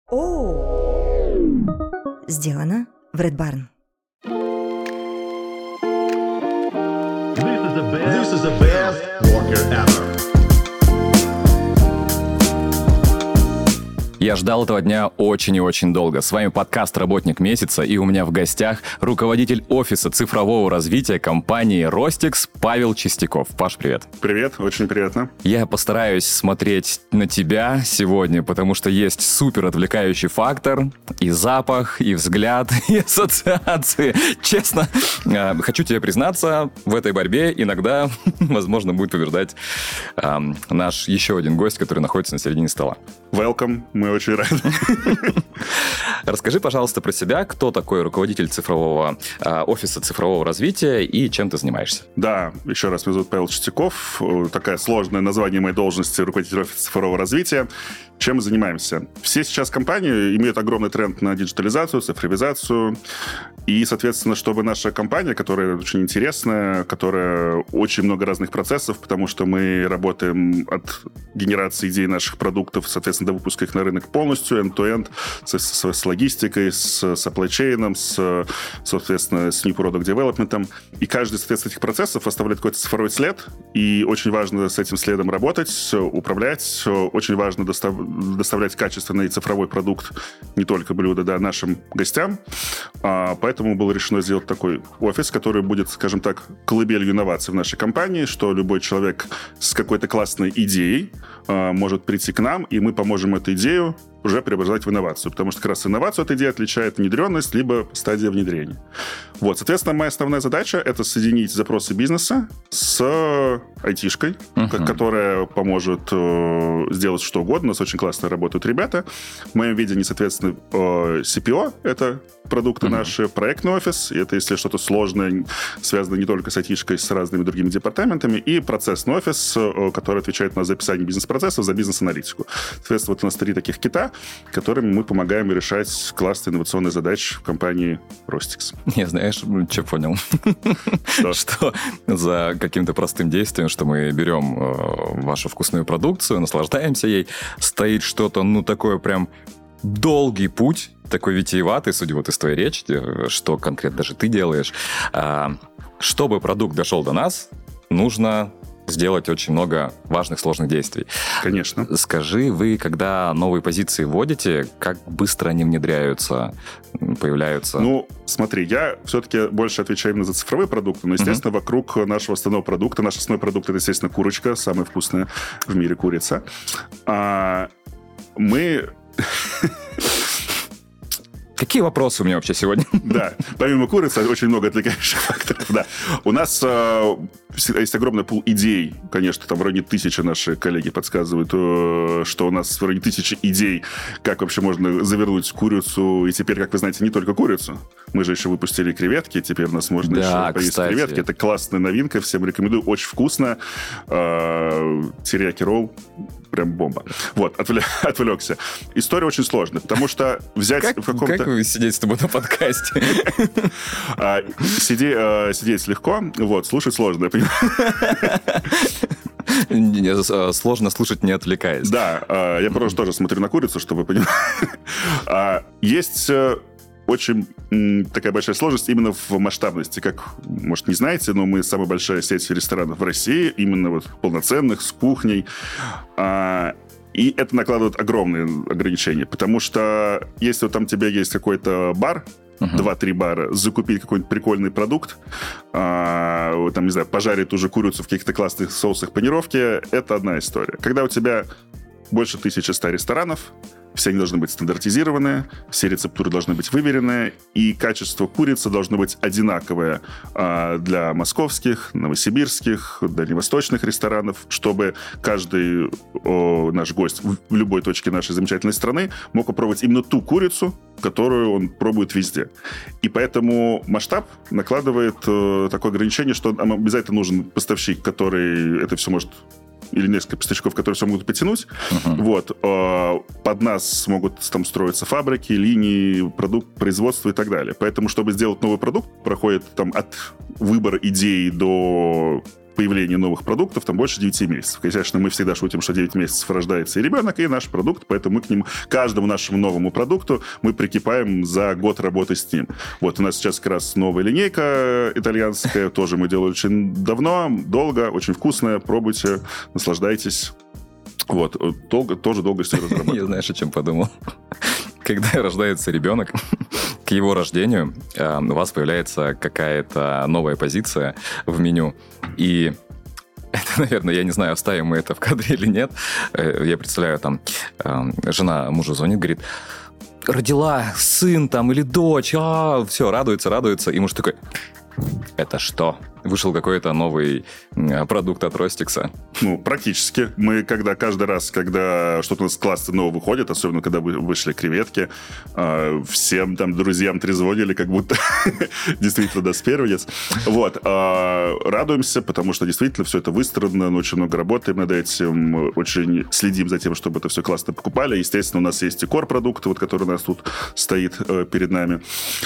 О! Сделано в Red Barn. This is the best worker ever. Я ждал этого дня очень и очень долго. С вами подкаст «Работник месяца», и у меня в гостях руководитель офиса цифрового развития компании Rostix Павел Чистяков. Паш, привет. Привет, очень приятно. Я постараюсь смотреть на тебя сегодня, потому что есть супер отвлекающий фактор, и запах, и взгляд, и ассоциации. Честно, хочу тебе признаться, в этой борьбе иногда, возможно, будет побеждать наш еще один гость, который находится на середине стола. Welcome, мы очень рады. Расскажи, пожалуйста, про себя. Кто такой руководитель цифрового офиса цифрового развития и чем ты занимаешься? Да, еще раз, меня зовут Павел Чистяков. Такое сложное название моей должности — руководитель офиса цифрового развития. Чем мы занимаемся? Все сейчас компании имеют огромный тренд на диджитализацию, цифровизацию. И, соответственно, чтобы наша компания, которая очень интересная, которая очень много разных процессов, потому что мы работаем от генерации идей наших продуктов, соответственно, до выпуска их на рынок полностью, end-to-end, с логистикой, с supply chain, соответственно, с new product development. И каждый, соответственно, этих процессов оставляет какой-то цифровой след. И очень важно с этим следом работать, управлять. Очень важно доставлять качественный цифровой продукт, не только блюда, да, нашим гостям. Поэтому было решено сделать такой офис, который будет, скажем так, колыбелью инноваций в нашей компании, что любой человек с какой-то классной идеей может прийти к нам, и мы поможем эту идею уже преобразовать в инновацию. Потому что как раз инновацию от идеи отличает внедренность, либо стадия внедрения. Вот, соответственно, моя основная задача — это соединить запросы бизнеса с айтишкой, которая поможет сделать что угодно. У нас очень классно работают ребята. В моем видении, соответственно, CPO — это продукты наши, проектный офис, это если что-то сложное, связано не только с айтишкой, с разными другими департаментами, и процессный офис, который отвечает на записание бизнес-процессов, за бизнес-аналитику. Соответственно, вот у нас 3 таких кита, которыми мы помогаем решать классные инновационные задачи в компании Rostix. Я, знаешь, что понял? Что за каким-то простым действием, что мы берем вашу вкусную продукцию, наслаждаемся ей, стоит что-то, такое прям долгий путь, такой витиеватый, судя вот из твоей речи, что конкретно даже ты делаешь. Чтобы продукт дошел до нас, нужно сделать очень много важных, сложных действий. Конечно. Скажи, вы, когда новые позиции вводите, как быстро они внедряются, появляются? Смотри, я все-таки больше отвечаю именно за цифровые продукты, но, естественно, вокруг нашего основного продукта. Наш основной продукт — это, естественно, курочка, самая вкусная в мире курица. Мы... Какие вопросы у меня вообще сегодня? Да, помимо курицы очень много отвлекающих факторов. Да. У нас есть огромный пул идей. Конечно, там в районе 1000 наши коллеги подсказывают, что у нас в районе 1000 идей, как вообще можно завернуть курицу. И теперь, как вы знаете, не только курицу. Мы же еще выпустили креветки. Теперь у нас можно еще поесть креветки. Это классная новинка. Всем рекомендую. Очень вкусно. Терияки ролл. Прям бомба. Вот, отвлекся. История очень сложная, потому что взять в каком-то... Как сидеть с тобой на подкасте? Сидеть легко, вот, слушать сложно, я понимаю. Сложно слушать, не отвлекаясь. Да, я просто тоже смотрю на курицу, чтобы вы понимали. Есть... очень такая большая сложность именно в масштабности. Как, может, не знаете, но мы самая большая сеть ресторанов в России, именно вот полноценных, с кухней. И это накладывает огромные ограничения, потому что если вот там у тебя есть какой-то бар, 2-3 бара, закупить какой-нибудь прикольный продукт, там, не знаю, пожарить ту же курицу в каких-то классных соусах панировки, это одна история. Когда у тебя больше 1100 ресторанов, все они должны быть стандартизированы, все рецептуры должны быть выверены, и качество курицы должно быть одинаковое для московских, новосибирских, дальневосточных ресторанов, чтобы каждый наш гость в любой точке нашей замечательной страны мог попробовать именно ту курицу, которую он пробует везде. И поэтому масштаб накладывает такое ограничение, что нам обязательно нужен поставщик, который это все может... или несколько поставщиков, которые все могут потянуть. Вот. Под нас могут там строиться фабрики, линии, производства и так далее. Поэтому, чтобы сделать новый продукт, проходит там от выбора идеи до появления новых продуктов там больше 9 месяцев. Конечно, мы всегда шутим, что 9 месяцев рождается и ребенок, и наш продукт, поэтому мы к нему, каждому нашему новому продукту мы прикипаем за год работы с ним. Вот у нас сейчас как раз новая линейка итальянская, тоже мы делали очень давно, долго, очень вкусная, пробуйте, наслаждайтесь. Вот, тоже долго все разрабатывали. Я знаешь, о чем подумал? Когда рождается ребенок, к его рождению у вас появляется какая-то новая позиция в меню. И это, наверное, я не знаю, оставим мы это в кадре или нет. Я представляю, там, жена мужу звонит, говорит, родила сын там или дочь, все, радуется. И муж такой, это что? Вышел какой-то новый продукт от Ростикса. Ну, практически. Мы каждый раз, когда что-то у нас классно новое выходит, особенно когда вышли креветки, всем там друзьям трезвонили, как будто действительно даст первенец. Вот. Радуемся, потому что действительно все это выстроено, очень много работаем над этим, очень следим за тем, чтобы это все классно покупали. Естественно, у нас есть и core-продукты, вот, который у нас тут стоит перед нами.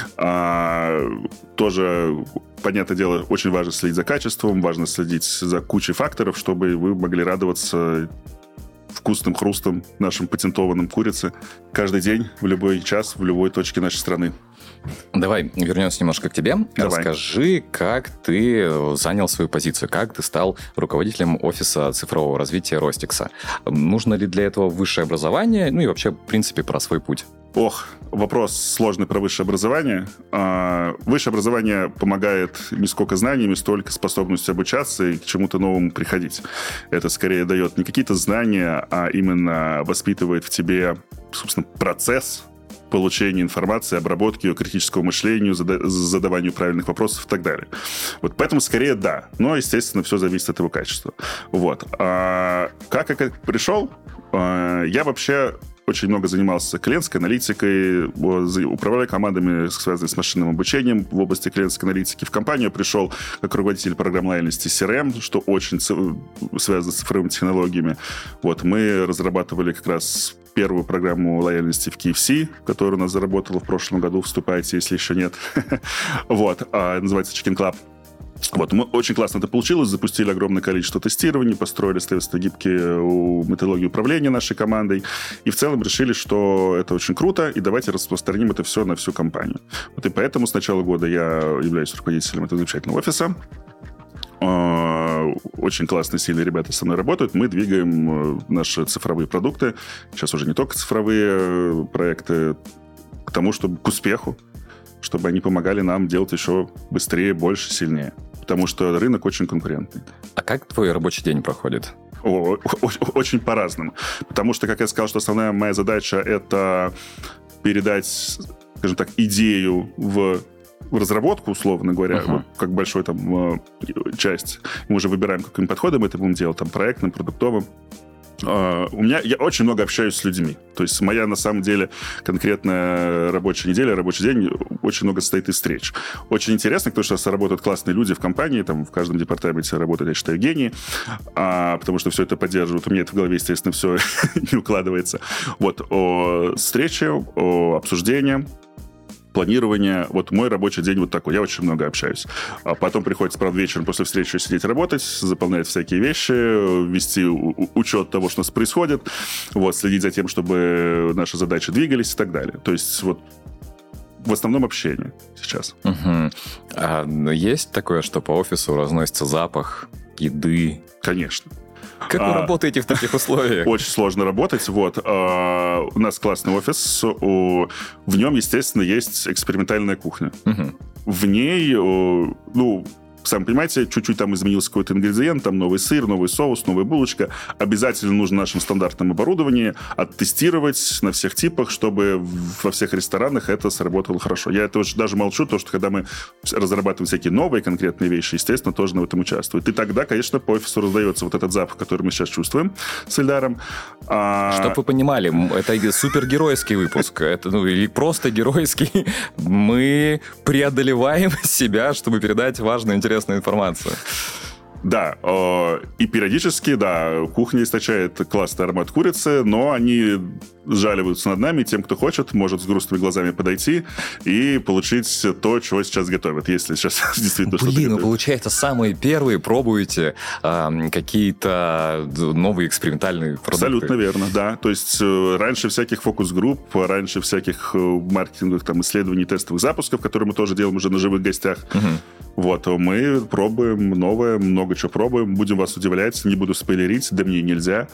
Тоже, понятное дело, очень важно следить за качеством, важно следить за кучей факторов, чтобы вы могли радоваться вкусным хрустом нашим патентованным курицы каждый день, в любой час, в любой точке нашей страны. Давай вернемся немножко к тебе. Давай. Расскажи, как ты занял свою позицию, как ты стал руководителем офиса цифрового развития Ростикса. Нужно ли для этого высшее образование? Ну и вообще, в принципе, про свой путь. Вопрос сложный про высшее образование. Высшее образование помогает не сколько знаниями, столько способностью обучаться и к чему-то новому приходить. Это скорее дает не какие-то знания, а именно воспитывает в тебе, собственно, процесс получения информации, обработки ее, критического мышлению, задаванию правильных вопросов и так далее. Вот поэтому скорее да. Но, естественно, все зависит от его качества. Вот. Как я пришел? Я вообще очень много занимался клиентской аналитикой, управлял командами, связанными с машинным обучением в области клиентской аналитики. В компанию пришел как руководитель программ лояльности CRM, что очень связано с цифровыми технологиями. Вот, мы разрабатывали как раз первую программу лояльности в KFC, которая у нас заработала в прошлом году. Вступайте, если еще нет. Вот, называется Chicken Club. Вот, очень классно это получилось, запустили огромное количество тестирований, построили, соответственно, гибкие методологии управления нашей командой, и в целом решили, что это очень круто, и давайте распространим это все на всю компанию. Вот и поэтому с начала года я являюсь руководителем этого замечательного офиса. Очень классные, сильные ребята со мной работают. Мы двигаем наши цифровые продукты, сейчас уже не только цифровые проекты, к тому, чтобы к успеху, чтобы они помогали нам делать еще быстрее, больше, сильнее. Потому что рынок очень конкурентный. А как твой рабочий день проходит? Очень по-разному. Потому что, как я сказал, что основная моя задача — это передать, скажем так, идею в разработку, условно говоря, вот, как большой там часть. Мы уже выбираем, каким подходом это будем делать, там, проектным, продуктовым. Я очень много общаюсь с людьми. То есть моя, на самом деле, конкретная рабочая неделя, рабочий день очень много состоит из встреч. Очень интересно, потому что работают классные люди в компании, там в каждом департаменте работают, я считаю, гении, потому что все это поддерживают. У меня это в голове, естественно, все не укладывается. Вот, встречи, обсуждения, планирование. Вот мой рабочий день вот такой. Я очень много общаюсь. А потом приходится, правда, вечером после встречи сидеть работать, заполнять всякие вещи, вести учет того, что у нас происходит, вот, следить за тем, чтобы наши задачи двигались и так далее. То есть вот в основном общение сейчас. А есть такое, что по офису разносится запах еды? Конечно. Как вы работаете в таких условиях? Очень сложно работать. Вот. У нас классный офис. В нем, естественно, есть экспериментальная кухня. В ней, сами понимаете, чуть-чуть там изменился какой-то ингредиент, там новый сыр, новый соус, новая булочка. Обязательно нужно нашим стандартным оборудованием оттестировать на всех типах, чтобы во всех ресторанах это сработало хорошо. Я это уже даже молчу, потому что когда мы разрабатываем всякие новые конкретные вещи, естественно, тоже в этом участвует. И тогда, конечно, по офису раздается вот этот запах, который мы сейчас чувствуем с Эльдаром. Чтобы вы понимали, это супергеройский выпуск. Это, или просто геройский. Мы преодолеваем себя, чтобы передать важную, интересную информацию. Да, и периодически, да, кухня источает классный аромат курицы, но они сжаливаются над нами, тем, кто хочет, может с грустными глазами подойти и получить то, чего сейчас готовят, если сейчас действительно что-то готовят. Получается, самые первые пробуете какие-то новые экспериментальные продукты. Абсолютно верно, да. То есть раньше всяких фокус-групп, раньше всяких маркетинговых там, исследований, тестовых запусков, которые мы тоже делаем уже на живых гостях, вот, мы пробуем новое, много чего пробуем, будем вас удивлять, не буду спойлерить, да мне нельзя.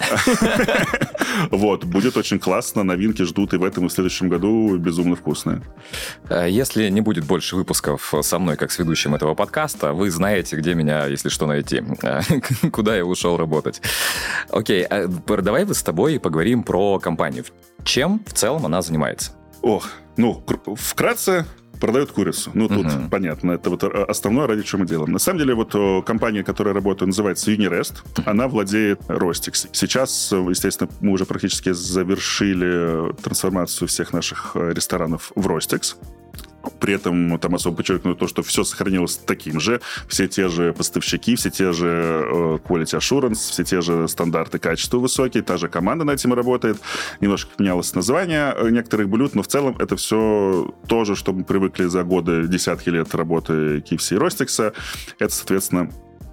Вот, будет очень классно, новинки ждут и в этом, и в следующем году безумно вкусные. Если не будет больше выпусков со мной, как с ведущим этого подкаста, вы знаете, где меня, если что, найти, куда я ушел работать. Окей, давай с тобой поговорим про компанию. Чем в целом она занимается? Вкратце... Продают курицу. Тут понятно. Это вот основное, ради чего мы делаем. На самом деле, вот компания, которая работает, называется Unirest. Она владеет Rostix. Сейчас, естественно, мы уже практически завершили трансформацию всех наших ресторанов в Rostix. При этом там особо подчеркну то, что все сохранилось таким же. Все те же поставщики, все те же quality assurance, все те же стандарты качества высокие, та же команда над этим работает. Немножко поменялось название некоторых блюд, но в целом это все то же, что мы привыкли за годы, десятки лет работы KFC и Rostix. Это, соответственно,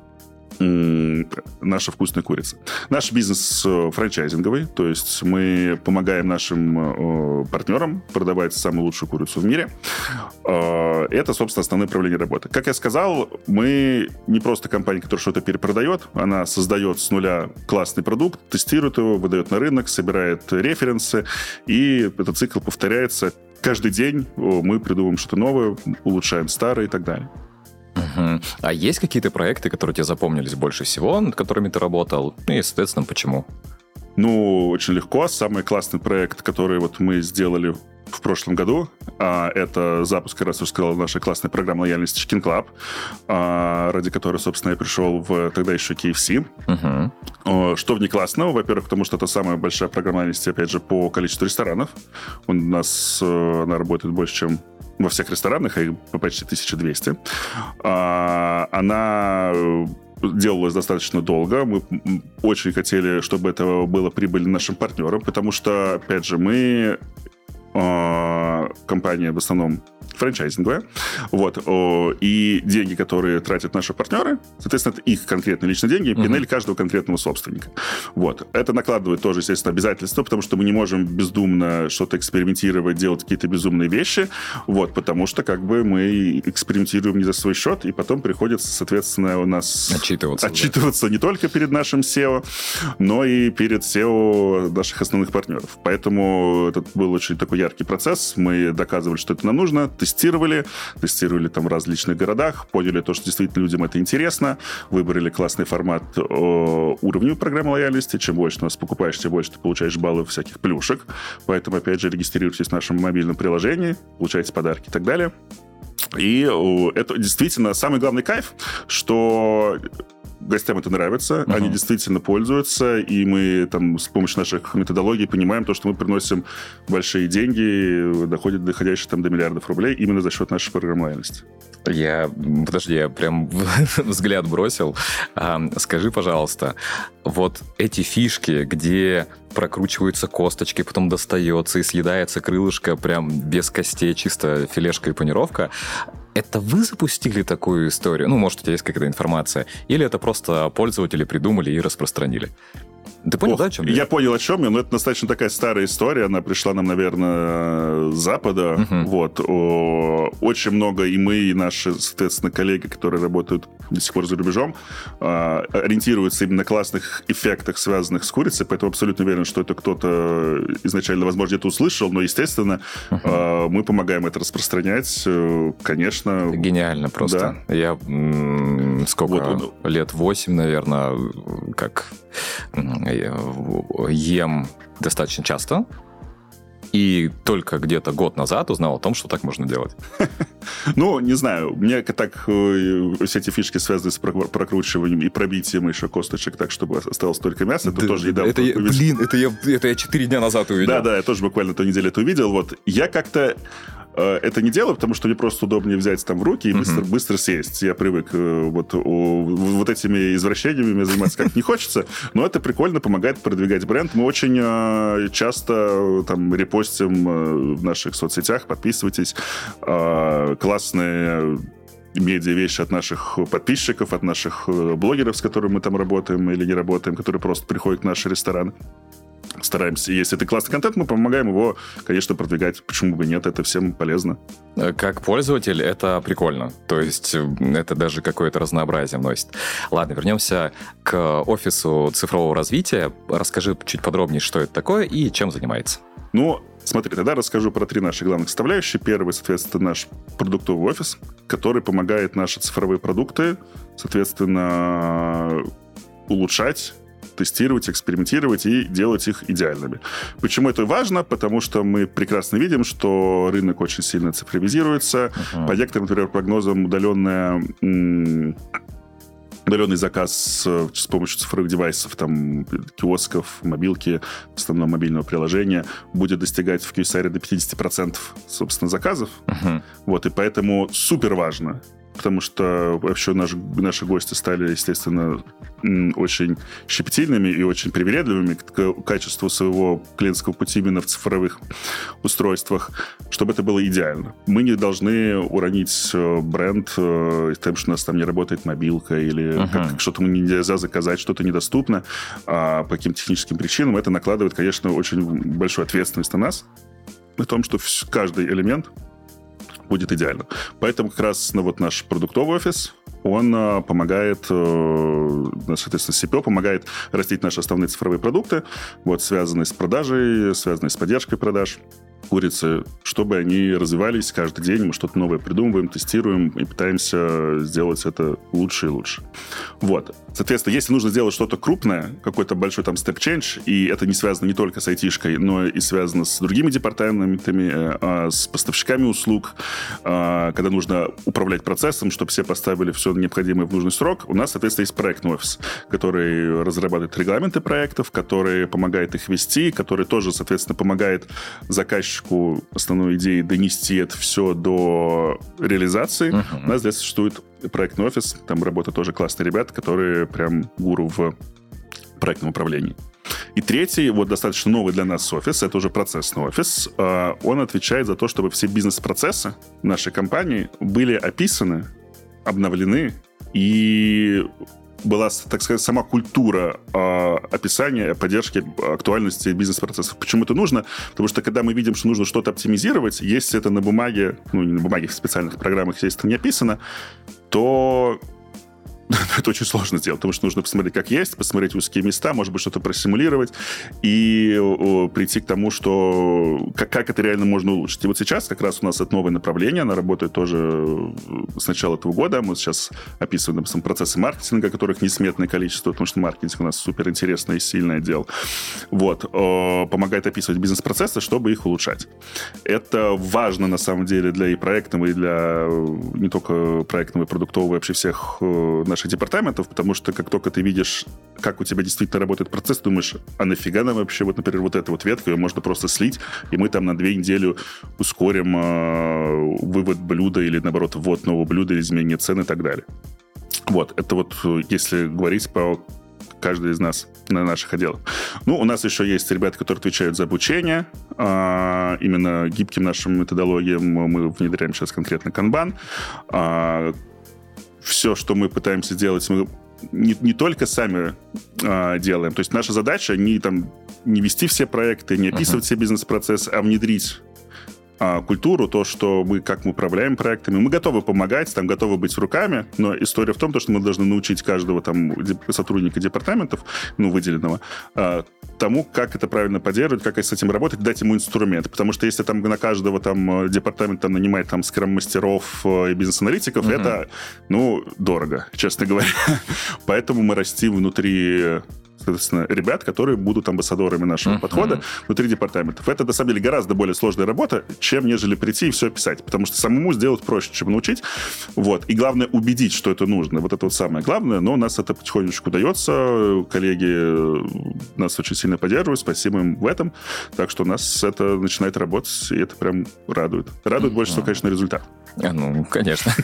наша вкусная курица. Наш бизнес франчайзинговый, то есть мы помогаем нашим партнерам продавать самую лучшую курицу в мире. Это, собственно, основное направление работы. Как я сказал, мы не просто компания, которая что-то перепродает, она создает с нуля классный продукт, тестирует его, выдает на рынок, собирает референсы, и этот цикл повторяется. Каждый день мы придумываем что-то новое, улучшаем старое и так далее. А есть какие-то проекты, которые тебе запомнились больше всего, над которыми ты работал? И, соответственно, почему? Очень легко. Самый классный проект, который вот мы сделали в прошлом году, это запуск, как раз уже сказал, нашей классной программы лояльности Chicken Club, ради которой, собственно, я пришел в тогда еще KFC. Что в ней классного? Во-первых, потому что это самая большая программа лояльности, опять же, по количеству ресторанов. У нас она работает больше, чем во всех ресторанах, их почти 1200. Она делалось достаточно долго. Мы очень хотели, чтобы это было прибыль нашим партнерам, потому что, опять же, мы компания в основном франчайзинговая. Вот. И деньги, которые тратят наши партнеры, соответственно, это их конкретные личные деньги, пинель каждого конкретного собственника. Вот. Это накладывает тоже, естественно, обязательства, потому что мы не можем бездумно что-то экспериментировать, делать какие-то безумные вещи, вот, потому что как бы мы экспериментируем не за свой счет, и потом приходится, соответственно, у нас отчитываться не только перед нашим SEO, но и перед SEO наших основных партнеров. Поэтому это был очень такой яркий процесс. Мы доказывали, что это нам нужно, тестировали там в различных городах, поняли то, что действительно людям это интересно, выбрали классный формат уровневой программы лояльности. Чем больше ты нас покупаешь, тем больше ты получаешь баллов всяких плюшек. Поэтому, опять же, регистрируйтесь в нашем мобильном приложении, получаете подарки и так далее. И это действительно самый главный кайф, что гостям это нравится, они действительно пользуются, и мы там с помощью наших методологий понимаем то, что мы приносим большие деньги, доходящие там до миллиардов рублей именно за счет нашей программы лояльности. Я прям взгляд бросил. Скажи, пожалуйста, вот эти фишки, где прокручиваются косточки, потом достается и съедается крылышко прям без костей, чисто филешка и панировка, это вы запустили такую историю? Может, у тебя есть какая-то информация? Или это просто пользователи придумали и распространили? Ты понял, да, о чем я? Я понял, о чем я, но это достаточно такая старая история. Она пришла нам, наверное, с Запада. Вот. Очень много и мы, и наши, соответственно, коллеги, которые работают до сих пор за рубежом, ориентируются именно на классных эффектах, связанных с курицей. Поэтому абсолютно уверен, что это кто-то изначально, возможно, где-то услышал. Но, естественно, мы помогаем это распространять. Конечно. Это гениально просто. Да. Я лет 8, наверное, как ем достаточно часто. И только где-то год назад узнал о том, что так можно делать. Не знаю. Мне так все эти фишки связаны с прокручиванием и пробитием еще косточек так, чтобы осталось только мясо. Это тоже недавно. Это я 4 дня назад увидел. Да, я тоже буквально ту неделю это увидел. Вот. Я как-то это не делаю, потому что мне просто удобнее взять там в руки и быстро съесть. Я привык вот этими извращениями мне заниматься как не хочется, но это прикольно, помогает продвигать бренд. Мы очень часто там репостим в наших соцсетях, подписывайтесь. Классные медиа-вещи от наших подписчиков, от наших блогеров, с которыми мы там работаем или не работаем, которые просто приходят в наши рестораны. Стараемся, если это классный контент, мы помогаем его, конечно, продвигать. Почему бы нет, это всем полезно. Как пользователь это прикольно. То есть это даже какое-то разнообразие вносит. Ладно, вернемся к офису цифрового развития. Расскажи чуть подробнее, что это такое и чем занимается. Смотри, тогда расскажу про 3 наши главных составляющие. Первый, соответственно, наш продуктовый офис, который помогает наши цифровые продукты, соответственно, улучшать, тестировать, экспериментировать и делать их идеальными. Почему это важно? Потому что мы прекрасно видим, что рынок очень сильно цифровизируется. По некоторым, например, прогнозам, удаленный заказ с помощью цифровых девайсов, там, киосков, мобилки, в основном мобильного приложения, будет достигать в QSR до 50%, собственно, заказов. И поэтому супер важно, потому что вообще наши гости стали, естественно, очень щепетильными и очень привередливыми к качеству своего клиентского пути именно в цифровых устройствах, чтобы это было идеально. Мы не должны уронить бренд тем, что у нас там не работает мобилка или что-то нельзя заказать, что-то недоступно по каким-то техническим причинам. Это накладывает, конечно, очень большую ответственность на нас, о том, что каждый элемент будет идеально. Поэтому как раз наш продуктовый офис, он помогает, соответственно, CPO помогает растить наши основные цифровые продукты, связанные с продажей, связанные с поддержкой продаж курицы, чтобы они развивались каждый день. Мы что-то новое придумываем, тестируем и пытаемся сделать это лучше и лучше. Соответственно, если нужно сделать что-то крупное, какой-то большой там степ-чейндж, и это не связано не только с айтишкой, но и связано с другими департаментами, с поставщиками услуг, когда нужно управлять процессом, чтобы все поставили все необходимое в нужный срок, у нас, соответственно, есть проектный офис, который разрабатывает регламенты проектов, который помогает их вести, который тоже, соответственно, помогает заказчику основной идеи донести это все до реализации. У нас здесь существует проектный офис, там работают тоже классные ребята, которые прям гуру в проектном управлении. И третий, достаточно новый для нас офис, это уже процессный офис. Он отвечает за то, чтобы все бизнес-процессы нашей компании были описаны, обновлены и была, так сказать, сама культура описания, поддержки, актуальности бизнес-процессов. Почему это нужно? Потому что, когда мы видим, что нужно что-то оптимизировать, если это на бумаге, не на бумаге, в специальных программах, если это не описано, то это очень сложно сделать, потому что нужно посмотреть, как есть, посмотреть узкие места, может быть, что-то просимулировать и прийти к тому, что как это реально можно улучшить. И сейчас как раз у нас это новое направление, оно работает тоже с начала этого года. Мы сейчас описываем процессы маркетинга, которых несметное количество, потому что маркетинг у нас суперинтересное и сильное дело. Помогает описывать бизнес-процессы, чтобы их улучшать. Это важно, на самом деле, для и проектного, и для не только проектного и продуктового, вообще всех наших департаментов, потому что как только ты видишь, как у тебя действительно работает процесс, думаешь, а нафига нам вообще, например, эта ветка, ее можно просто слить, и мы там на 2 недели ускорим вывод блюда или, наоборот, ввод нового блюда, изменение цен и так далее. Это если говорить по каждый из нас на наших отделах. У нас еще есть ребята, которые отвечают за обучение. Именно гибким нашим методологиям мы внедряем сейчас конкретно канбан. Все, что мы пытаемся делать, мы не только сами делаем. То есть наша задача не вести все проекты, не описывать все бизнес-процессы, а внедрить культуру, то, что как мы управляем проектами. Мы готовы помогать, готовы быть руками, но история в том, что мы должны научить каждого сотрудника департаментов, выделенного, тому, как это правильно поддерживать, как с этим работать, дать ему инструмент. Потому что если на каждого департамент нанимать скрам-мастеров и бизнес-аналитиков, это, дорого, честно говоря. Поэтому мы растим внутри соответственно, ребят, которые будут амбассадорами нашего подхода внутри департаментов. Это, на самом деле, гораздо более сложная работа, чем нежели прийти и все описать. Потому что самому сделать проще, чем научить. Вот. И главное, убедить, что это нужно. Вот это вот самое главное. Но у нас это потихонечку дается. Коллеги нас очень сильно поддерживают. Спасибо им в этом. Так что у нас это начинает работать, и это прям радует. Радует больше всего, конечно, результат. Ну, конечно.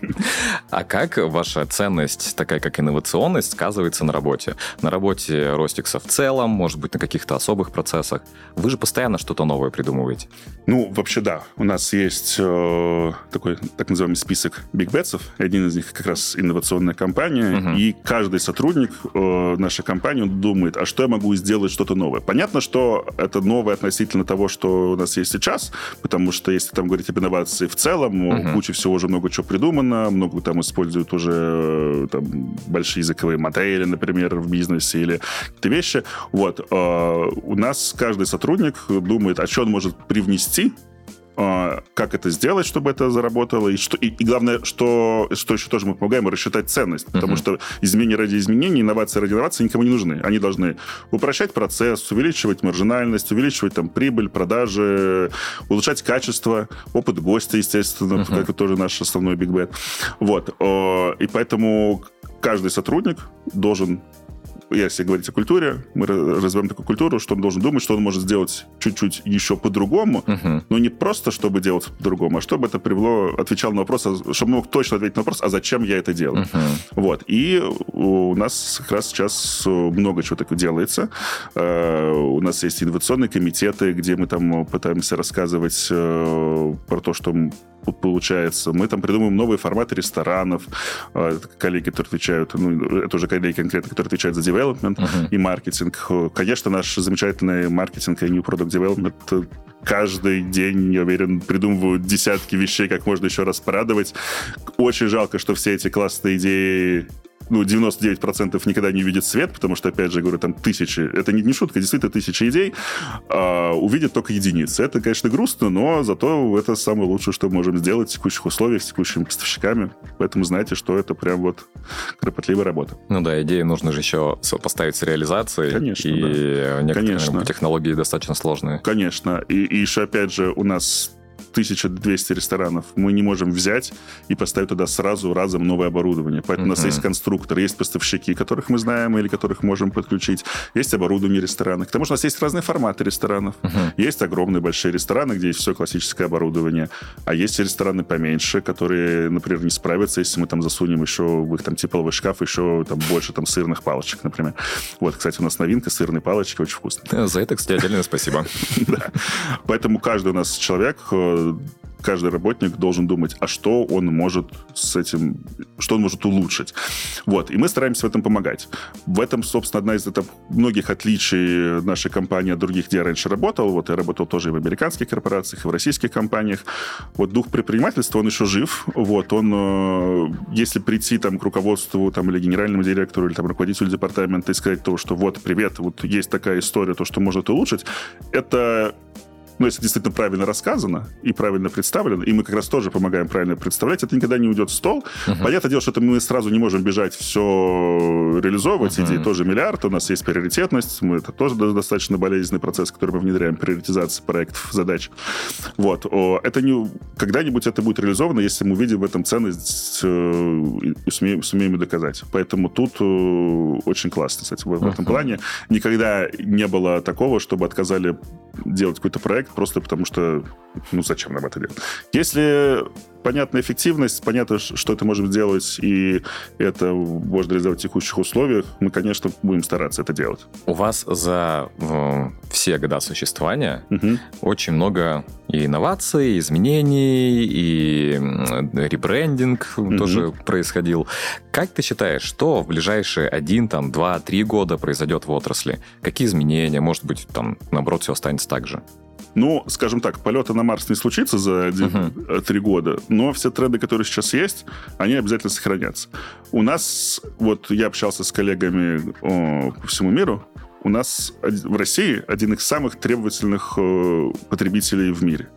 А как ваша ценность, такая как инновационность, сказывается на работе? На работе Ростикса в целом, может быть, на каких-то особых процессах? Вы же постоянно что-то новое придумываете. Ну, вообще, да. У нас есть такой так называемый список Big Bets'ов. Один из них как раз инновационная компания. И каждый сотрудник нашей компании думает, а что я могу сделать что-то новое? Понятно, что это новое относительно того, что у нас есть сейчас, потому что если там говорить об инновации в целом, куча всего уже много чего придумано, много там используют уже там, большие языковые модели, например, в бизнесе или какие-то вещи. Вот. У нас каждый сотрудник думает, а что он может привнести, как это сделать, чтобы это заработало, и главное, что еще тоже мы помогаем рассчитать ценность, потому что изменения ради изменений, инновации ради инноваций никому не нужны. Они должны упрощать процесс, увеличивать маржинальность, увеличивать там прибыль, продажи, улучшать качество, опыт гостя, естественно, как это тоже наш основной big bet. Вот. И поэтому каждый сотрудник должен, если говорить о культуре, мы развиваем такую культуру, что он должен думать, что он может сделать чуть-чуть еще по-другому, но не просто, чтобы делать по-другому, а чтобы это отвечало на вопрос, чтобы он мог точно ответить на вопрос, а зачем я это делаю. Вот. И у нас как раз сейчас много чего такого делается. У нас есть инновационные комитеты, где мы там пытаемся рассказывать про то, что получается. Мы там придумываем новые форматы ресторанов. Коллеги, которые отвечают, это уже коллеги конкретно, которые отвечают за development и маркетинг. Конечно, наш замечательный маркетинг и new product development каждый день, я уверен, придумывают десятки вещей, как можно еще раз порадовать. Очень жалко, что все эти классные идеи 99% никогда не увидят свет, потому что, опять же, говорю, там тысячи, это не шутка, действительно тысячи идей, увидят только единицы. Это, конечно, грустно, но зато это самое лучшее, что мы можем сделать в текущих условиях с текущими поставщиками. Поэтому знайте, что это прям вот кропотливая работа. Ну да, идеи нужно же еще поставить с реализацией. Конечно, и да. некоторые технологии достаточно сложные. Конечно. И еще, опять же, у нас 1200 ресторанов. Мы не можем взять и поставить туда сразу разом новое оборудование. Поэтому у нас есть конструктор, есть поставщики, которых мы знаем или которых можем подключить. Есть оборудование ресторана. К тому же у нас есть разные форматы ресторанов. Есть огромные большие рестораны, где есть все классическое оборудование. А есть рестораны поменьше, которые, например, не справятся, если мы там засунем еще в их там тепловой шкаф еще там больше там сырных палочек, например. Вот, кстати, у нас новинка сырные палочки, очень вкусно. За это, кстати, отдельное спасибо. Поэтому каждый у нас человек, каждый работник должен думать, а что он может с этим, что он может улучшить. Вот. И мы стараемся в этом помогать. В этом, собственно, одна из многих отличий нашей компании от других, где я раньше работал. Вот я работал тоже и в американских корпорациях, и в российских компаниях. Вот дух предпринимательства, он еще жив. Вот. Он, если прийти там, к руководству там, или генеральному директору, или там, руководителю департамента и сказать то, что вот, привет, вот есть такая история, то, что можно улучшить, это... если действительно правильно рассказано и правильно представлено, и мы как раз тоже помогаем правильно представлять, это никогда не уйдет в стол. Понятное дело, что это мы сразу не можем бежать все реализовывать. Идей тоже миллиард, у нас есть приоритетность, это тоже достаточно болезненный процесс, который мы внедряем, приоритизация проектов, задач. Вот. Когда-нибудь это будет реализовано, если мы увидим в этом ценность и сумеем ее доказать. Поэтому тут очень классно, кстати, в этом плане. Никогда не было такого, чтобы отказали делать какой-то проект просто потому что, зачем нам это делать? Если понятна эффективность, понятно, что это можем сделать, и это можно реализовать в текущих условиях, мы, конечно, будем стараться это делать. У вас за все года существования очень много и инноваций, и изменений, и ребрендинг тоже происходил. Как ты считаешь, что в ближайшие 1, 2, 3 года произойдет в отрасли? Какие изменения? Может быть, там, наоборот, все останется так же? Скажем так, полета на Марс не случится за 3 года, но все тренды, которые сейчас есть, они обязательно сохранятся. У нас, вот я общался с коллегами по всему миру, у нас в России один из самых требовательных потребителей в мире.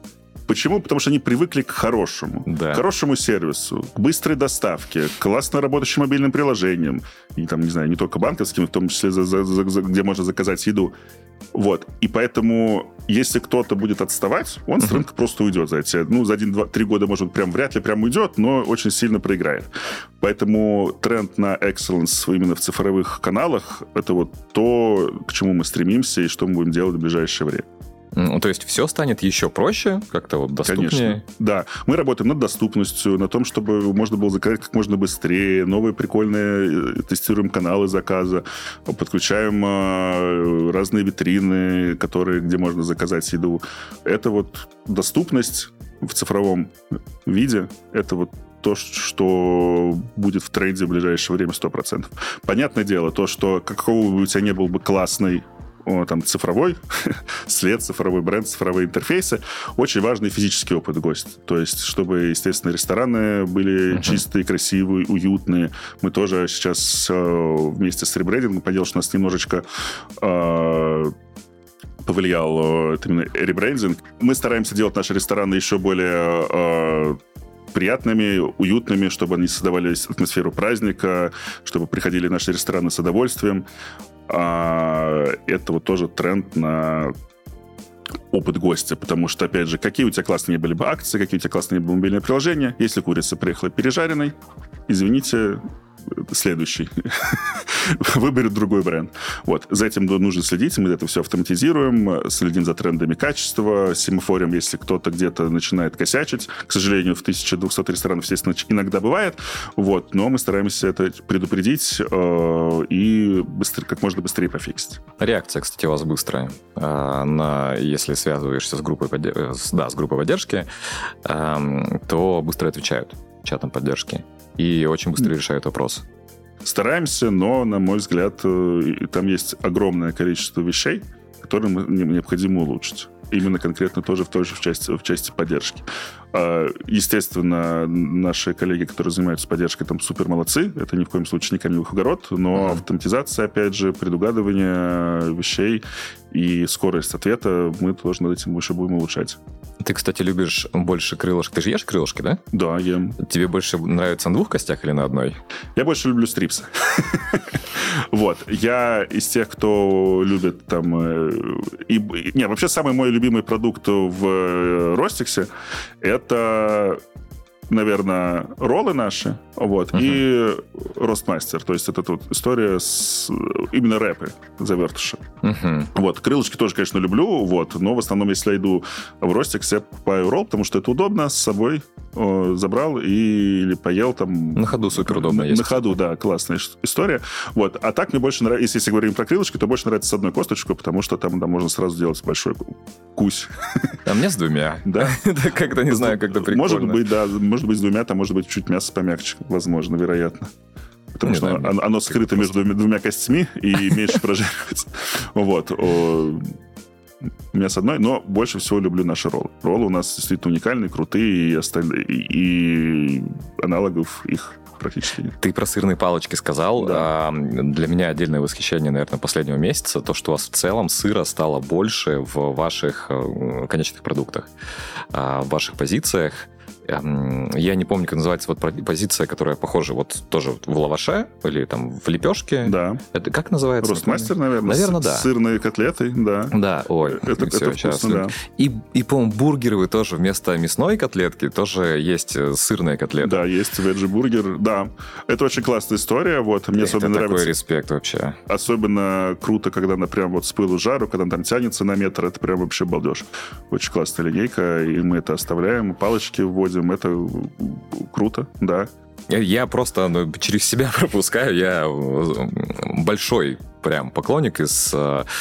Почему? Потому что они привыкли к хорошему. Да. К хорошему сервису, к быстрой доставке, к классно работающим мобильным приложениям. И там, не знаю, не только банковским, в том числе, где можно заказать еду. Вот. И поэтому, если кто-то будет отставать, он с рынка просто уйдет за эти... Ну, за 1-2-3 года, может быть, прям вряд ли прям уйдет, но очень сильно проиграет. Поэтому тренд на excellence именно в цифровых каналах — это вот то, к чему мы стремимся и что мы будем делать в ближайшее время. То есть все станет еще проще, как-то вот доступнее? Конечно, да. Мы работаем над доступностью, на том, чтобы можно было заказать как можно быстрее, новые прикольные, тестируем каналы заказа, подключаем разные витрины, где можно заказать еду. Это вот доступность в цифровом виде, это вот то, что будет в тренде в ближайшее время 100%. Понятное дело, то, что какого бы у тебя не был бы классный там цифровой след, цифровой бренд, цифровые интерфейсы, очень важный физический опыт гостя. То есть, чтобы, естественно, рестораны были чистые, красивые, уютные. Мы тоже сейчас вместе с ребрендингом поделали, что у нас немножечко повлиял именно ребрендинг. Мы стараемся делать наши рестораны еще более приятными, уютными, чтобы они создавали атмосферу праздника, чтобы приходили в наши рестораны с удовольствием. Это вот тоже тренд на опыт гостя, потому что, опять же, какие у тебя классные были бы акции, какие у тебя классные были бы мобильные приложения. Если курица приехала пережаренной, извините, следующий. Выберет другой бренд. Вот. За этим нужно следить. Мы это все автоматизируем, следим за трендами качества, семафорим, если кто-то где-то начинает косячить. К сожалению, в 1200 ресторанов, естественно, иногда бывает. Вот. Но мы стараемся это предупредить и как можно быстрее пофиксить. Реакция, кстати, у вас быстрая. Если связываешься с группой поддержки, то быстро отвечают чатом поддержки. И очень быстро решают вопрос. Стараемся, но, на мой взгляд, там есть огромное количество вещей, которые необходимо улучшить. Именно конкретно тоже в части поддержки. Естественно, наши коллеги, которые занимаются поддержкой, там супер молодцы. Это ни в коем случае не камень в их огород. Но автоматизация, опять же, предугадывание вещей и скорость ответа мы тоже над этим еще будем улучшать. Ты, кстати, любишь больше крылышек. Ты же ешь крылышки, да? Да, ем. Тебе больше нравится на 2 костях или на одной? Я больше люблю стрипсы. Вот. Я из тех, кто любит там... вообще самый мой любимый продукт в Ростиксе — это, наверное, роллы наши, вот, и Ростмастер. То есть это тут история с именно рэпы, завертыши. Вот. Крылышки тоже, конечно, люблю, вот, но в основном, если я иду в Ростикс, я покупаю ролл, потому что это удобно, с собой забрал или поел там... На ходу супер удобно есть. На ходу, да, классная история. Вот. А так мне больше нравится, если говорим про крылышки, то больше нравится с одной косточкой, потому что там можно сразу сделать большой кусь. А мне с 2. Да? Как-то не знаю, как-то прикольно. Может быть, да. Может быть, с 2, там может быть чуть мясо помягче, возможно, вероятно. Потому что оно скрыто между 2 костями и меньше прожаривается. Вот. У меня с одной, но больше всего люблю наши роллы. Роллы у нас действительно уникальные, крутые, и аналогов их практически нет. Ты про сырные палочки сказал. Да. Для меня отдельное восхищение, наверное, последнего месяца, то, что у вас в целом сыра стало больше в ваших конечных продуктах, в ваших позициях. Я не помню, как называется вот позиция, которая похожа вот тоже в лаваше или там в лепешке. Да. Это как называется? Ростмастер, наверное. Наверное, да. Сырные котлеты, да. Да, ой. Это вкусно, да. И, по-моему, бургеры вы тоже вместо мясной котлетки тоже есть сырные котлеты. Да, есть веджи-бургер, да. Это очень классная история, вот. Мне особенно нравится. Такой респект вообще. Особенно круто, когда она прям вот с пылу жару, когда она там тянется на метр, это прям вообще балдеж. Очень классная линейка, и мы это оставляем, палочки вводим. Это круто, да. Я просто через себя пропускаю. Я большой прям поклонник из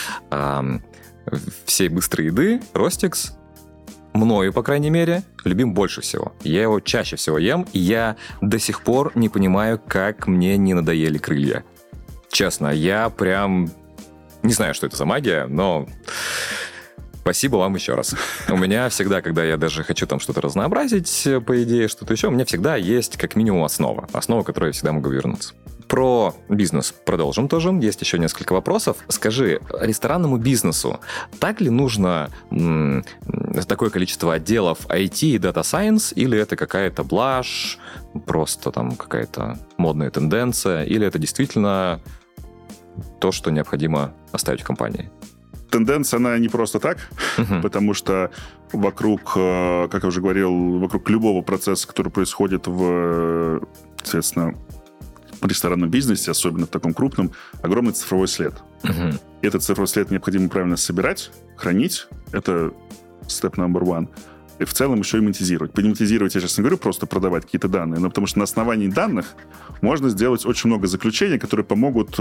всей быстрой еды. Ростикс, мною, по крайней мере, любим больше всего. Я его чаще всего ем, и я до сих пор не понимаю, как мне не надоели крылья. Честно, я прям... Не знаю, что это за магия, но... Спасибо вам еще раз. У меня всегда, когда я даже хочу там что-то разнообразить, по идее, что-то еще, у меня всегда есть как минимум основа, к которой я всегда могу вернуться. Про бизнес продолжим тоже. Есть еще несколько вопросов. Скажи, ресторанному бизнесу так ли нужно такое количество отделов IT и Data Science, или это какая-то блажь, просто там какая-то модная тенденция, или это действительно то, что необходимо оставить в компании? Тенденция, она не просто так, потому что вокруг, как я уже говорил, вокруг любого процесса, который происходит в, соответственно, ресторанном бизнесе, особенно в таком крупном, огромный цифровой след. И этот цифровой след необходимо правильно собирать, хранить. Это step number one. И в целом еще и монетизировать. Монетизировать, я сейчас не говорю просто продавать какие-то данные, но потому что на основании данных можно сделать очень много заключений, которые помогут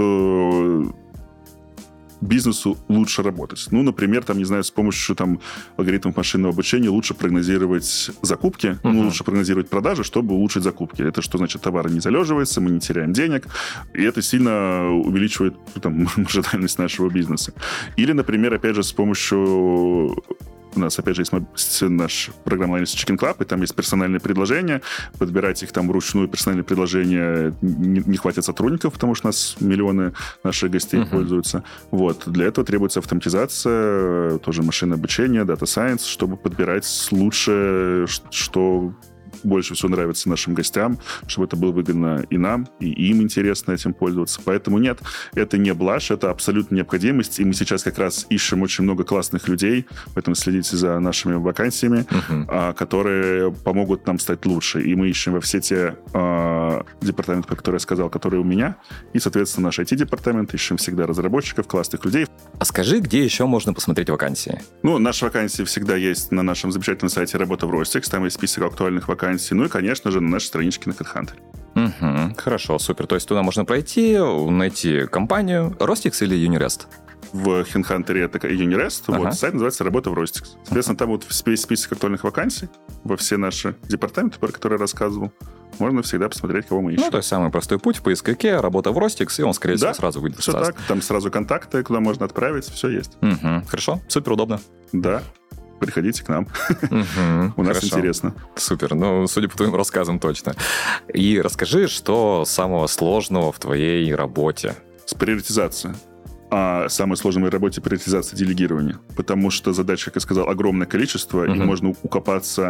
бизнесу лучше работать. Ну, например, там, не знаю, с помощью там алгоритмов машинного обучения лучше прогнозировать закупки, лучше прогнозировать продажи, чтобы улучшить закупки. Это что значит? Товар не залеживается, мы не теряем денег, и это сильно увеличивает там маржинальность нашего бизнеса. Или, например, опять же, с помощью... У нас, опять же, есть наш программный анализ Chicken Club, и там есть персональные предложения. Подбирать их там вручную, персональные предложения, не хватит сотрудников, потому что у нас миллионы наших гостей пользуются. Вот. Для этого требуется автоматизация, тоже машинное обучение, Data Science, чтобы подбирать лучшее, что больше всего нравится нашим гостям, чтобы это было выгодно и нам, и им интересно этим пользоваться. Поэтому нет, это не блажь, это абсолютная необходимость, и мы сейчас как раз ищем очень много классных людей, поэтому следите за нашими вакансиями, которые помогут нам стать лучше. И мы ищем во все те департаменты, про которые я сказал, которые у меня, и, соответственно, наш IT-департамент, ищем всегда разработчиков, классных людей. А скажи, где еще можно посмотреть вакансии? Ну, наши вакансии всегда есть на нашем замечательном сайте «Работа в Ростикс», там есть список актуальных вакансий, ну и, конечно же, на нашей страничке на HeadHunter. Хорошо, супер. То есть туда можно пройти, найти компанию Rostix или Unirest? В HeadHunter это Unirest, вот, сайт называется «Работа в Rostix». Соответственно, там вот весь список актуальных вакансий во все наши департаменты, про которые я рассказывал. Можно всегда посмотреть, кого мы ищем. Ну, то есть самый простой путь в поисковике, работа в Rostix, и он, скорее всего, сразу выйдет. Все так. Там сразу контакты, куда можно отправить, все есть. Хорошо, супер удобно. Да. Приходите к нам. У нас интересно. Супер. Ну, судя по твоим рассказам, точно. И расскажи, что самого сложного в твоей работе? С приоритизацией. А самое сложное в моей работе — приоритизация делегирования. Потому что задач, как я сказал, огромное количество, и можно укопаться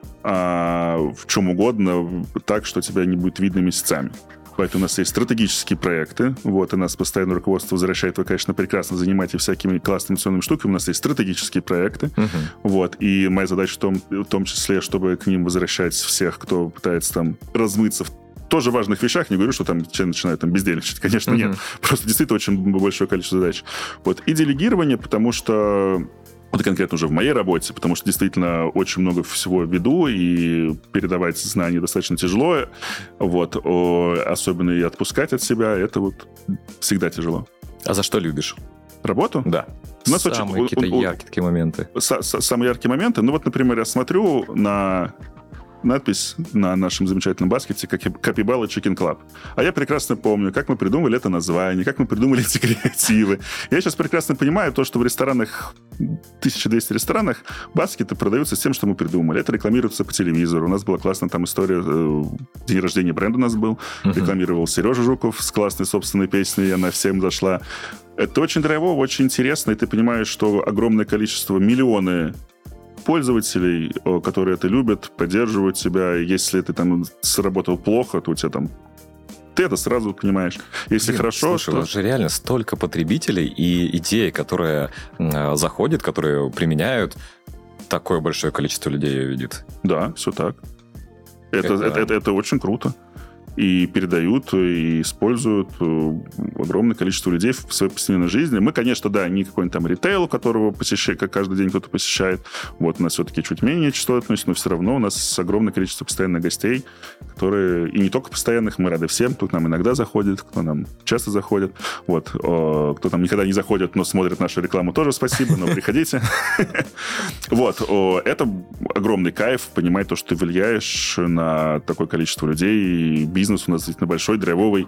в чем угодно так, что тебя не будет видно месяцами. Поэтому у нас есть стратегические проекты, вот, и нас постоянно руководство возвращает, вы, конечно, прекрасно занимаетесь всякими классными инновационными штуками, у нас есть стратегические проекты, вот, и моя задача в том числе, чтобы к ним возвращать всех, кто пытается там размыться в тоже важных вещах, не говорю, что там человек начинает там бездельничать, конечно, нет, просто действительно очень большое количество задач. Вот, и делегирование, потому что это конкретно уже в моей работе, потому что действительно очень много всего веду, и передавать знания достаточно тяжело, вот, особенно и отпускать от себя, это вот всегда тяжело. А за что любишь? Работу? Да. У нас самые какие-то яркие такие моменты. Самые яркие моменты? Ну вот, например, я смотрю на надпись на нашем замечательном баскете «Capybara Chicken Club». А я прекрасно помню, как мы придумали это название, как мы придумали эти креативы. Я сейчас прекрасно понимаю то, что в ресторанах, 1200 ресторанах, баскеты продаются с тем, что мы придумали. Это рекламируется по телевизору. У нас была классная там история, день рождения бренда у нас был. Рекламировал Сережа Жуков с классной собственной песней, и она всем зашла. Это очень драйвово, очень интересно, и ты понимаешь, что огромное количество, миллионы пользователей, которые это любят, поддерживают тебя. Если ты там сработал плохо, то у тебя там... Ты это сразу понимаешь. Если хорошо... Слушай, у вас же реально столько потребителей и идей, которые заходят, которые применяют, такое большое количество людей видит. Да, все так. Это очень круто. И передают, и используют огромное количество людей в своей повседневной жизни. Мы, конечно, да, не какой-нибудь там ритейл, которого посещает, как каждый день кто-то посещает. Вот, у нас все-таки чуть менее числотность, но все равно у нас огромное количество постоянных гостей, которые, и не только постоянных, мы рады всем, кто к нам иногда заходит, кто нам часто заходит. Вот, кто там никогда не заходит, но смотрит нашу рекламу, тоже спасибо, но приходите. Вот, это огромный кайф, понимать то, что ты влияешь на такое количество людей, и бизнес у нас действительно большой, драйвовый.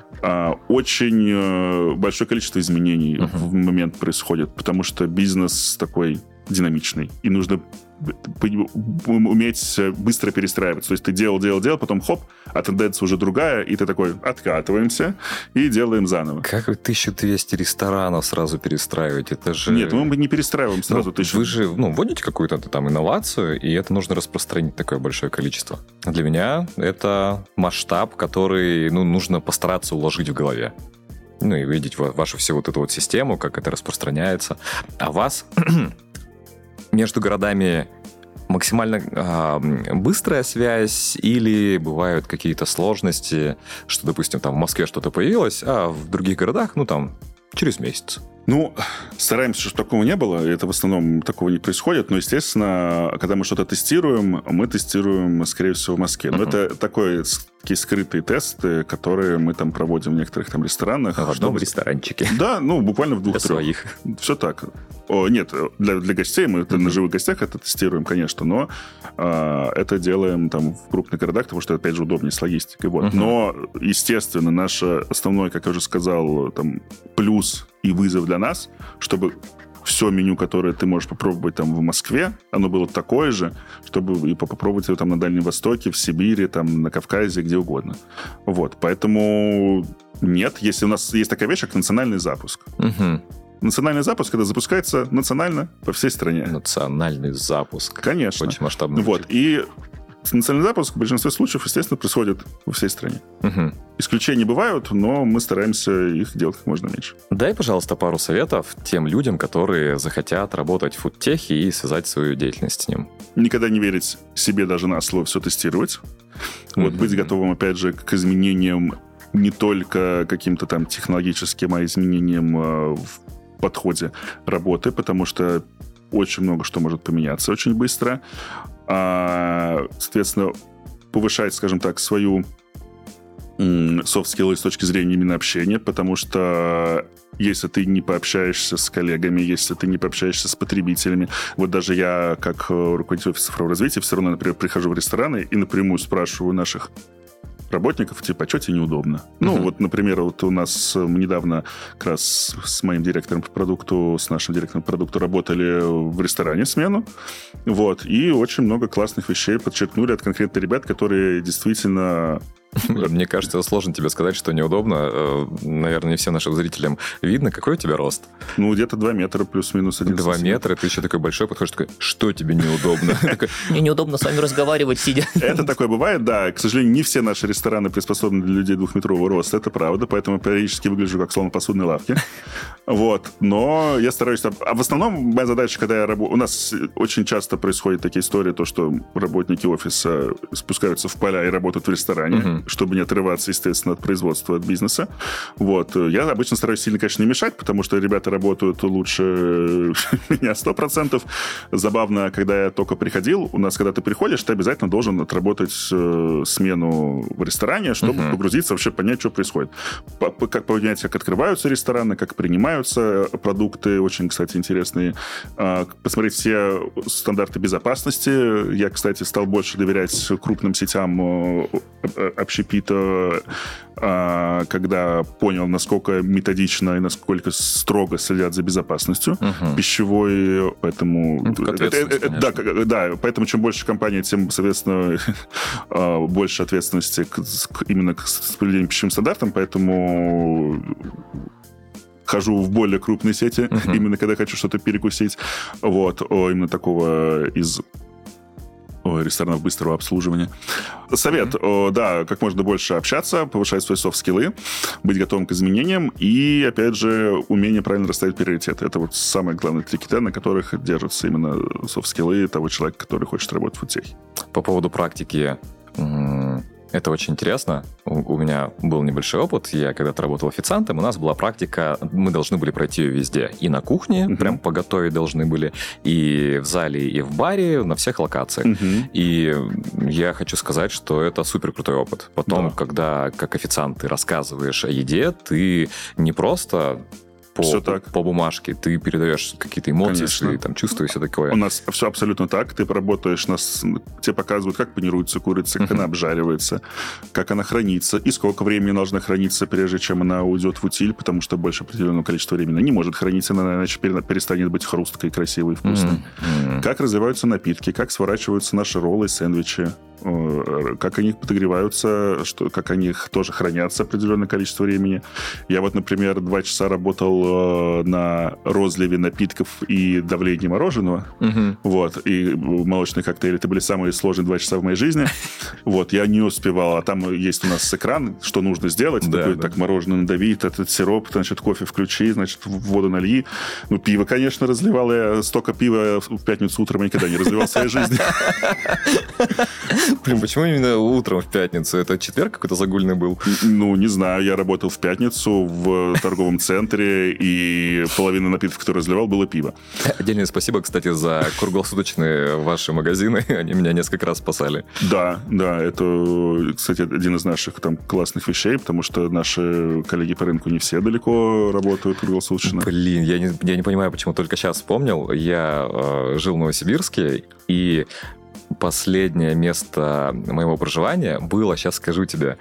Очень большое количество изменений в момент происходит, потому что бизнес такой динамичный. И нужно уметь быстро перестраиваться. То есть ты делал, потом хоп, а тенденция уже другая, и ты такой, откатываемся и делаем заново. Как вы 1200 ресторанов сразу перестраиваете? Это же... Нет, мы не перестраиваем сразу 1000. Вы же вводите какую-то там инновацию, и это нужно распространить такое большое количество. Для меня это масштаб, который нужно постараться уложить в голове. И видеть вашу всю вот эту вот систему, как это распространяется. А вас между городами максимально быстрая связь или бывают какие-то сложности, что, допустим, там в Москве что-то появилось, а в других городах, через месяц? Стараемся, чтобы такого не было. Это в основном такого не происходит. Но, естественно, когда мы что-то тестируем, мы тестируем, скорее всего, в Москве. Но это такие скрытые тесты, которые мы там проводим в некоторых там ресторанах. В одном ресторанчике. Да, буквально в 2-3. Для своих. Все так. Нет, для гостей мы на живых гостях это тестируем, конечно, но это делаем там в крупных городах, потому что, опять же, удобнее с логистикой. Вот. Но, естественно, наш основной, как я уже сказал, там, плюс и вызов для нас, чтобы все меню, которое ты можешь попробовать там в Москве, оно было такое же, чтобы и попробовать его там на Дальнем Востоке, в Сибири, там на Кавказе, где угодно. Вот, поэтому нет, если у нас есть такая вещь, как национальный запуск. Национальный запуск, когда запускается национально по всей стране. Национальный запуск. Конечно. Очень масштабный. Вот, и национальный запуск в большинстве случаев, естественно, происходит во всей стране. Исключения бывают, но мы стараемся их делать как можно меньше. Дай, пожалуйста, пару советов тем людям, которые захотят работать в фудтехе и связать свою деятельность с ним. Никогда не верить себе даже на слово, все тестировать. Вот, быть готовым, опять же, к изменениям не только каким-то там технологическим, а изменениям в подходе работы, потому что очень много что может поменяться очень быстро. Соответственно, повышать, скажем так, свою софт-скиллы с точки зрения именно общения, потому что если ты не пообщаешься с коллегами, если ты не пообщаешься с потребителями, вот даже я, как руководитель офиса цифрового развития, все равно, например, прихожу в рестораны и напрямую спрашиваю наших работников, типа, а что тебе неудобно? Вот, например, вот у нас недавно как раз с моим директором по продукту, с нашим директором по продукту работали в ресторане смену, вот, и очень много классных вещей подчеркнули от конкретных ребят, которые действительно... Мне кажется, сложно тебе сказать, что неудобно. Наверное, не всем нашим зрителям видно, какой у тебя рост. Где-то 2 метра плюс-минус 1 2 метра, ты еще такой большой подходишь, такой, что тебе неудобно? Мне неудобно с вами разговаривать, сидя. Это такое бывает, да. К сожалению, не все наши рестораны приспособлены для людей 2-метрового роста, это правда, поэтому периодически выгляжу как слон в посудной лавке. Вот. Но я стараюсь... А в основном моя задача, когда я работаю... У нас очень часто происходят такие истории, то, что работники офиса спускаются в поля и работают в ресторане, чтобы не отрываться, естественно, от производства, от бизнеса. Вот. Я обычно стараюсь сильно, конечно, не мешать, потому что ребята работают лучше меня 100%. Забавно, когда я только приходил, у нас, когда ты приходишь, ты обязательно должен отработать смену в ресторане, чтобы погрузиться, вообще понять, что происходит. Как понять, как открываются рестораны, как принимаются продукты, очень, кстати, интересные. Посмотреть все стандарты безопасности. Я, кстати, стал больше доверять крупным сетям общепита, когда понял, насколько методично и насколько строго следят за безопасностью пищевой, поэтому... Да, поэтому чем больше компания, тем, соответственно, больше ответственности именно к соблюдению пищевым стандартам, поэтому хожу в более крупные сети, именно когда хочу что-то перекусить. Вот, именно такого из ресторанов быстрого обслуживания. Совет, да, как можно больше общаться, повышать свои софт-скиллы, быть готовым к изменениям и, опять же, умение правильно расставить приоритеты. Это вот самые главные 3 кита, на которых держатся именно софт-скиллы того человека, который хочет работать в фудтехе. По поводу практики, это очень интересно. У меня был небольшой опыт. Я когда-то работал официантом, у нас была практика, мы должны были пройти ее везде. И на кухне, прям поготовить должны были, и в зале, и в баре, на всех локациях. И я хочу сказать, что это супер крутой опыт. Потом, когда как официант ты рассказываешь о еде, ты не просто Всё так. по бумажке. Ты передаешь какие-то эмоции, Конечно. свои там чувства и все такое. У нас все абсолютно так. Ты поработаешь, тебе показывают, как панируется курица, как она обжаривается, как она хранится, и сколько времени должна храниться, прежде чем она уйдет в утиль, потому что больше определенного количества времени не может храниться, она иначе перестанет быть хрусткой, красивой и вкусной. Как развиваются напитки, как сворачиваются наши роллы, сэндвичи, как они подогреваются, как они тоже хранятся определенное количество времени. Я вот, например, 2 часа работал на розливе напитков и давлении мороженого. Вот. И молочные коктейли. Это были самые сложные 2 часа в моей жизни. Вот. Я не успевал. А там есть у нас экран, что нужно сделать. Так, мороженое надави, этот сироп, значит, кофе включи, значит, воду нальи. Ну, пиво, конечно, разливал. Я столько пива в пятницу утром никогда не разливал в своей жизни. Блин, почему именно утром в пятницу? Это четверг какой-то загульный был? Ну, не знаю. Я работал в пятницу в торговом центре, и половина напитков, которые разливал, было пиво. Отдельное спасибо, кстати, за круглосуточные ваши магазины. Они меня несколько раз спасали. Да, это, кстати, один из наших там классных вещей, потому что наши коллеги по рынку не все далеко работают круглосуточно. Блин, я не понимаю, почему только сейчас вспомнил. Я жил в Новосибирске, и последнее место моего проживания было, сейчас скажу тебе,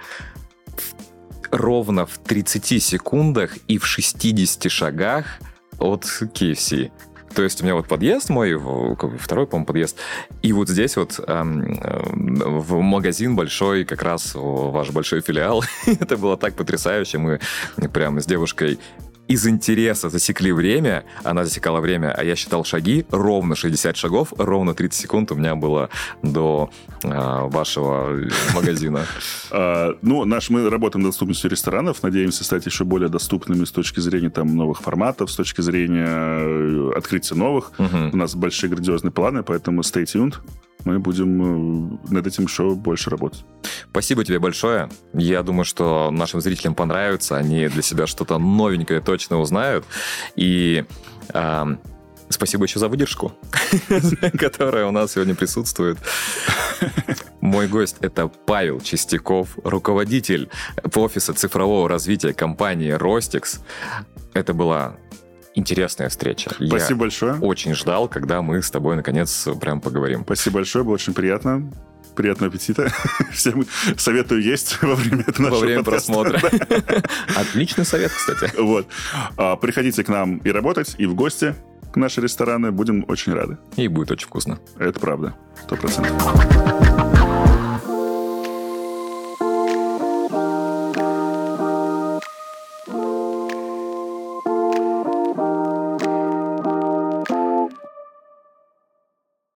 ровно в 30 секундах и в 60 шагах от KFC. То есть у меня вот подъезд мой, второй, по-моему, подъезд, и вот здесь вот в магазин большой, как раз ваш большой филиал. Это было так потрясающе. Мы прям с девушкой из интереса засекли время, она засекала время, а я считал шаги, ровно 60 шагов, ровно 30 секунд у меня было до вашего магазина. Мы работаем над доступностью ресторанов, надеемся стать еще более доступными с точки зрения там новых форматов, с точки зрения открытия новых. У нас большие грандиозные планы, поэтому stay tuned. Мы будем над этим еще больше работать. Спасибо тебе большое. Я думаю, что нашим зрителям понравится. Они для себя что-то новенькое точно узнают. И спасибо еще за выдержку, которая у нас сегодня присутствует. Мой гость — это Павел Чистяков, руководитель офиса цифрового развития компании Rostix. Это была интересная встреча. Спасибо большое. Очень ждал, когда мы с тобой наконец прям поговорим. Спасибо большое, было очень приятно. Приятного аппетита. Всем советую есть во время этого нашего подкаста. Просмотра. Отличный совет, кстати. Вот. Приходите к нам и работать, и в гости к наши рестораны. Будем очень рады. И будет очень вкусно. Это правда. 100%.